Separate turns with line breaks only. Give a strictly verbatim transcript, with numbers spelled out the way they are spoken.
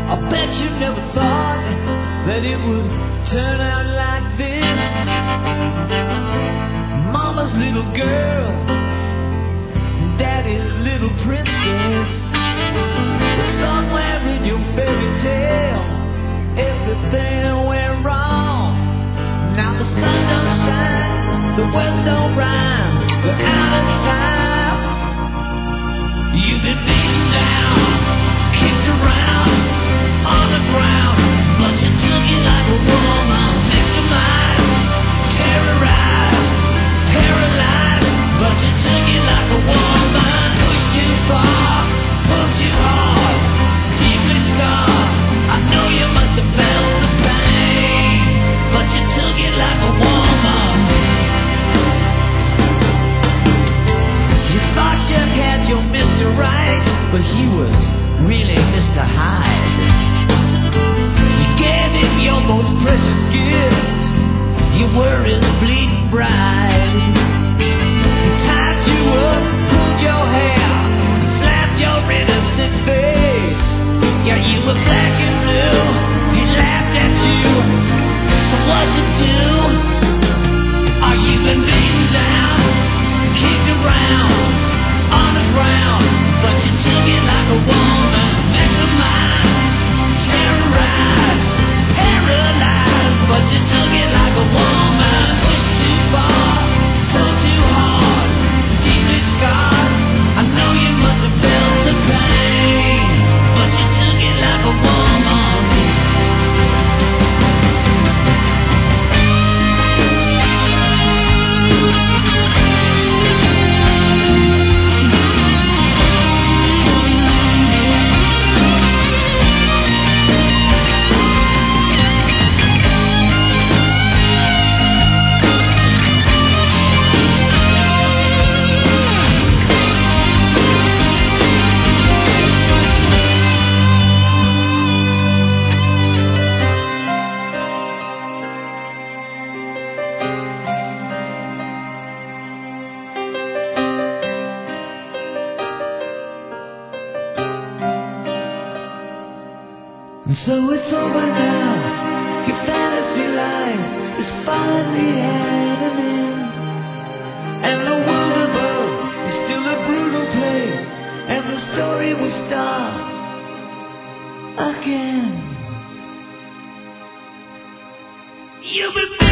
I bet you never thought that it would turn out like this. Mama's little girl, daddy's little princess. But somewhere in your fairy tale, everything went wrong. Now the sun don't shine, the words don't rhyme, we're out of time. You've been beaten down, kicked around on the ground, but you took it like a woman. Victimized, terrorized, paralyzed, but you took it like a woman. Pushed too far, pulled too hard, deeply scarred. I know you must have felt the pain, but you took it like a woman. You thought you had your Mister Right, but he was really Mister Hyde. You gave him your most precious gift, you were his bleeding bride. He tied you up, pulled your hair, slapped your innocent face. Yeah, you were black and blue, he laughed at you. So what'd you do? Are you been beaten down, kicked around on the ground, but you took it like a woman. Victimized, terrorized, paralyzed, but you took it like a woman. Pushed too far, pulled too hard, deeply scarred. I know you must have felt the pain, but you took it like a woman. And so it's over now, your fantasy life is finally at an end. And the world above is still a brutal place, and the story will start again. You've been